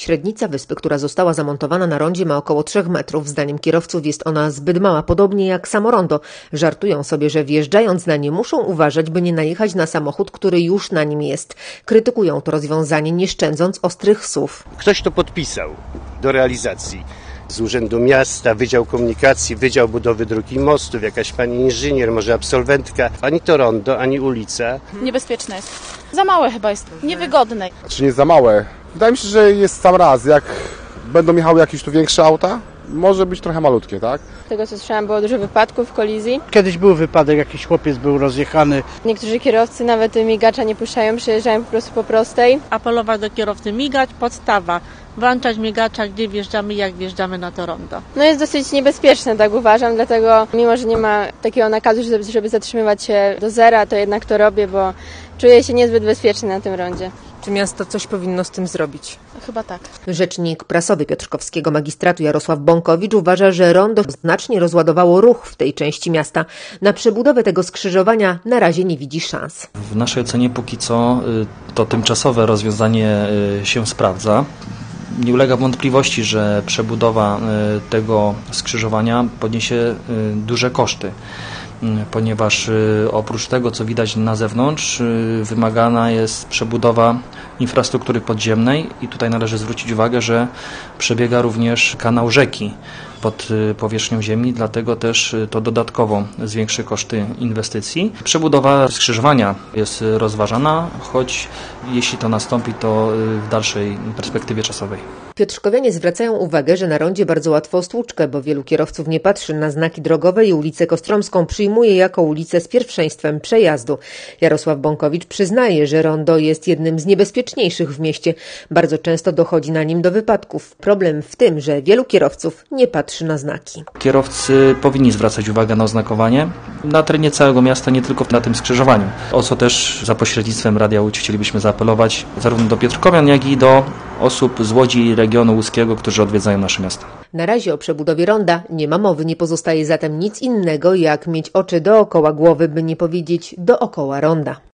Średnica wyspy, która została zamontowana na rondzie, ma około 3 metrów. Zdaniem kierowców jest ona zbyt mała, podobnie jak samo rondo. Żartują sobie, że wjeżdżając na nie muszą uważać, by nie najechać na samochód, który już na nim jest. Krytykują to rozwiązanie, nie szczędząc ostrych słów. Ktoś to podpisał do realizacji. Z Urzędu Miasta, Wydział Komunikacji, Wydział Budowy Dróg i Mostów, jakaś pani inżynier, może absolwentka. Ani to rondo, ani ulica. Niebezpieczne jest. Za małe chyba jest. Niewygodne. Czy nie jest za małe? Wydaje mi się, że jest sam raz. Jak będą jechały jakieś tu większe auta, może być trochę malutkie, tak? Z tego co słyszałam, było dużo wypadków, kolizji. Kiedyś był wypadek, jakiś chłopiec był rozjechany. Niektórzy kierowcy nawet migacza nie puszczają, przejeżdżają po prostu po prostej. Apelować do kierowcy, migać, podstawa. Włączać migacza, gdzie wjeżdżamy, jak wjeżdżamy na to rondo. No jest dosyć niebezpieczne, tak uważam, dlatego mimo, że nie ma takiego nakazu, żeby zatrzymywać się do zera, to jednak to robię, bo czuję się niezbyt bezpiecznie na tym rondzie. Czy miasto coś powinno z tym zrobić? Chyba tak. Rzecznik prasowy Piotrkowskiego Magistratu Jarosław Bąkowicz uważa, że rondo znacznie rozładowało ruch w tej części miasta. Na przebudowę tego skrzyżowania na razie nie widzi szans. W naszej ocenie póki co to tymczasowe rozwiązanie się sprawdza. Nie ulega wątpliwości, że przebudowa tego skrzyżowania podniesie duże koszty, ponieważ oprócz tego, co widać na zewnątrz, wymagana jest przebudowa infrastruktury podziemnej i tutaj należy zwrócić uwagę, że przebiega również kanał rzeki pod powierzchnią ziemi, dlatego też to dodatkowo zwiększy koszty inwestycji. Przebudowa skrzyżowania jest rozważana, choć jeśli to nastąpi, to w dalszej perspektywie czasowej. Piotrkowianie zwracają uwagę, że na rondzie bardzo łatwo o stłuczkę, bo wielu kierowców nie patrzy na znaki drogowe i ulicę Kostromską przyjmuje jako ulicę z pierwszeństwem przejazdu. Jarosław Bąkowicz przyznaje, że rondo jest jednym z niebezpieczniejszych w mieście. Bardzo często dochodzi na nim do wypadków. Problem w tym, że wielu kierowców nie patrzy na znaki. Kierowcy powinni zwracać uwagę na oznakowanie na terenie całego miasta, nie tylko na tym skrzyżowaniu. O co też za pośrednictwem Radia Łódź chcielibyśmy zaapelować zarówno do piotrkowian, jak i do osób z Łodzi i regionu łódzkiego, którzy odwiedzają nasze miasto. Na razie o przebudowie ronda nie ma mowy, nie pozostaje zatem nic innego, jak mieć oczy dookoła głowy, by nie powiedzieć dookoła ronda.